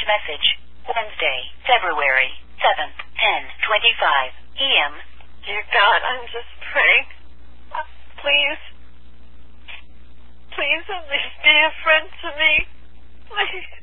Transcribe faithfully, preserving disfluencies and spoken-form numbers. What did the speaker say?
last message, Wednesday, February seventh, ten twenty-five p m Dear God, I'm just praying. Uh, please. Please at least be a friend to me. Please.